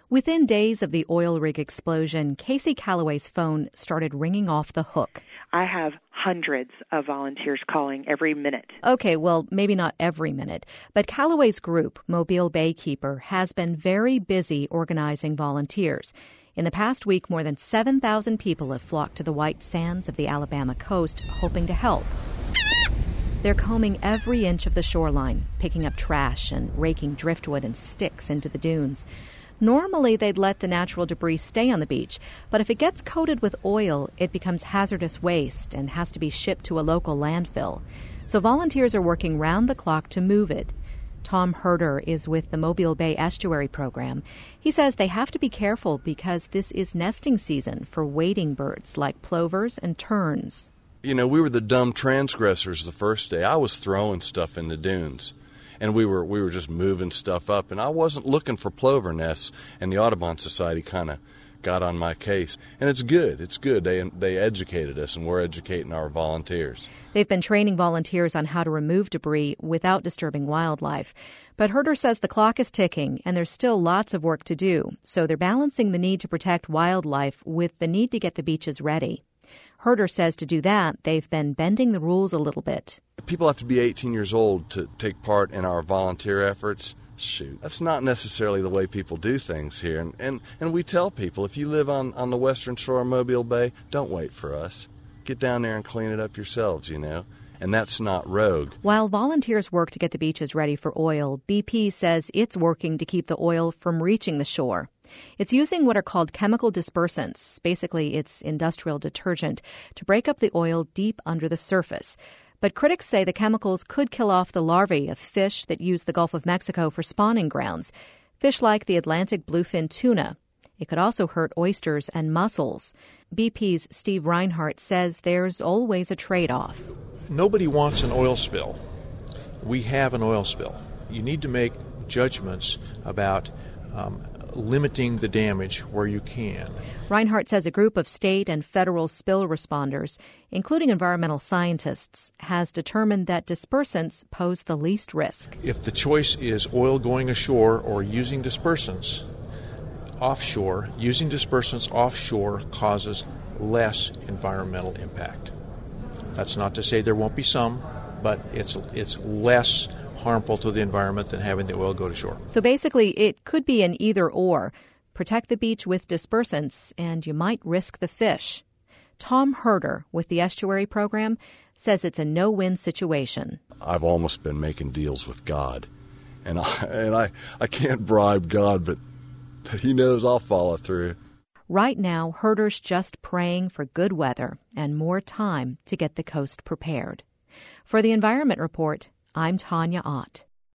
Within days of the oil rig explosion, Casey Calloway's phone started ringing off the hook. I have hundreds of volunteers calling every minute. Okay, well, maybe not every minute, but Calloway's group, Mobile Baykeeper, has been very busy organizing volunteers. In the past week, more than 7,000 people have flocked to the white sands of the Alabama coast, hoping to help. They're combing every inch of the shoreline, picking up trash and raking driftwood and sticks into the dunes. Normally, they'd let the natural debris stay on the beach, but if it gets coated with oil, it becomes hazardous waste and has to be shipped to a local landfill. So volunteers are working round the clock to move it. Tom Herder is with the Mobile Bay Estuary Program. He says they have to be careful because this is nesting season for wading birds like plovers and terns. You know, we were the dumb transgressors the first day. I was throwing stuff in the dunes. And we were just moving stuff up, and I wasn't looking for plover nests, and the Audubon Society kind of got on my case. And it's good. It's good. They educated us, and we're educating our volunteers. They've been training volunteers on how to remove debris without disturbing wildlife. But Herder says the clock is ticking, and there's still lots of work to do. So they're balancing the need to protect wildlife with the need to get the beaches ready. Herder says to do that, they've been bending the rules a little bit. People have to be 18 years old to take part in our volunteer efforts. Shoot, that's not necessarily the way people do things here. And we tell people, if you live on the western shore of Mobile Bay, don't wait for us. Get down there and clean it up yourselves, you know. And that's not rogue. While volunteers work to get the beaches ready for oil, BP says it's working to keep the oil from reaching the shore. It's using what are called chemical dispersants. Basically, it's industrial detergent to break up the oil deep under the surface. But critics say the chemicals could kill off the larvae of fish that use the Gulf of Mexico for spawning grounds, fish like the Atlantic bluefin tuna. It could also hurt oysters and mussels. BP's Steve Reinhart says there's always a trade-off. Nobody wants an oil spill. We have an oil spill. You need to make judgments about limiting the damage where you can. Reinhart says a group of state and federal spill responders, including environmental scientists, has determined that dispersants pose the least risk. If the choice is oil going ashore or using dispersants offshore, using dispersants offshore causes less environmental impact. That's not to say there won't be some, but it's less harmful to the environment than having the oil go to shore. So basically, it could be an either-or. Protect the beach with dispersants, and you might risk the fish. Tom Herder with the Estuary Program says it's a no-win situation. I've almost been making deals with God, and I can't bribe God, but He knows I'll follow through. Right now, Herder's just praying for good weather and more time to get the coast prepared. For the Environment Report, I'm Tanya Ott.